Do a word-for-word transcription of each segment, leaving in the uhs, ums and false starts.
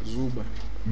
Зубы.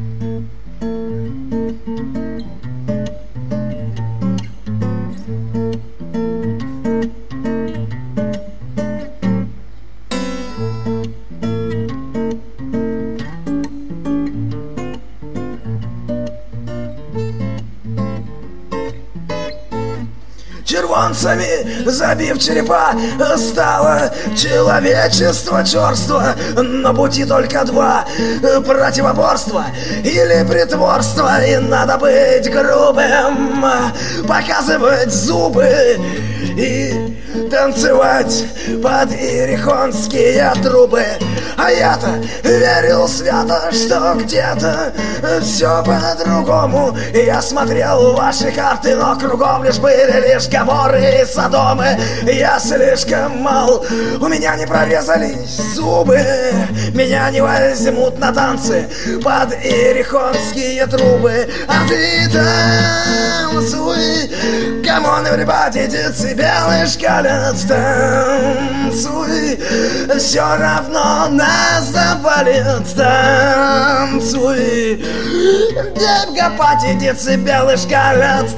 Червонцами забив черепа, стало человечество черство. На пути только два: противоборство или притворство. И надо быть грубым, показывать зубы и танцевать под иерихонские трубы. А я-то верил свято, что где-то все по-другому. Я смотрел ваши карты, но кругом лишь были лишь Гоморры и Содомы. Я слишком мал, у меня не прорезались зубы. Меня не возьмут на танцы под иерихонские трубы. А ты танцуй, камон, everybody, децибелы шкалят. Танцуй, все равно нас завалит. Танцуй, гопати, децибелы шкалят.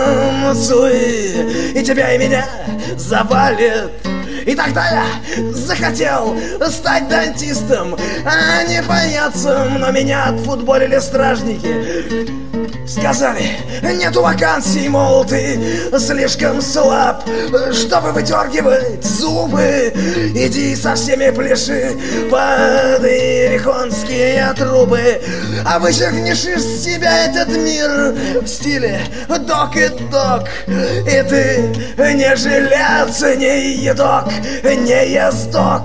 Танцуй, и тебя, и меня завалит. И тогда я захотел стать дантистом, а не паяцем. Но меня отфутболили стражники. Сказали, нету вакансий, мол, ты слишком слаб, чтобы выдергивать зубы. Иди со всеми пляши под иерихонские трубы. А вычеркнешь из себя этот мир в стиле док и док. И ты не жилец, не едок, не ездок.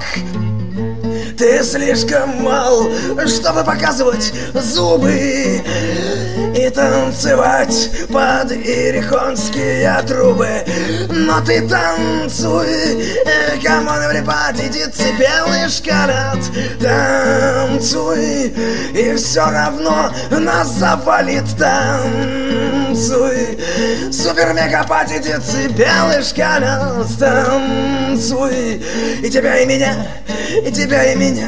Ты слишком мал, чтобы показывать зубы и танцевать под иерихонские трубы. Но ты танцуй, come on everybody, децибелы шкалят. Танцуй, и все равно нас завалит. Танцуй, супер-мега-пати, децибелы шкалят. Танцуй, и тебя, и меня, и тебя, и меня.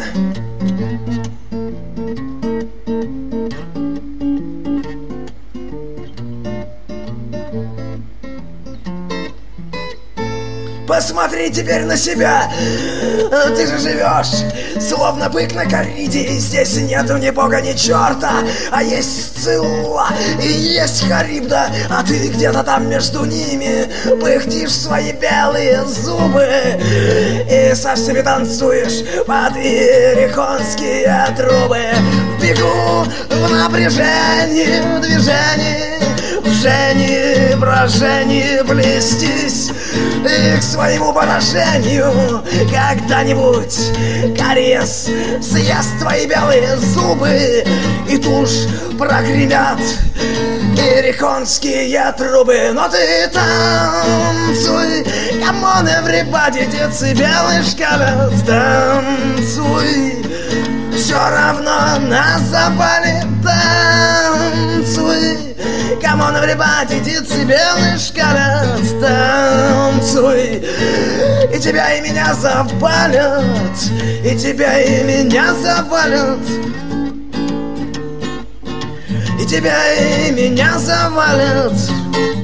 Посмотри теперь на себя. Ты же живешь словно бык на кориде. И здесь нету ни бога, ни черта, а есть Сцилла и есть Харибда. А ты где-то там между ними пыхтишь свои белые зубы и со всеми танцуешь под иерихонские трубы. В бегу, в напряжении, в движении, в жжении, брожении блестись. И к своему поражению когда-нибудь кариес съест твои белые зубы, и тушь прогремят иерихонские трубы. Но ты танцуй, come on everybody, децибелы шкалят. Танцуй, все равно нас завалит. Танцуй, come on everybody, децибелы шкалят. Танцуй, и тебя, и меня завалят. И тебя, и меня завалят. И тебя, и меня завалят.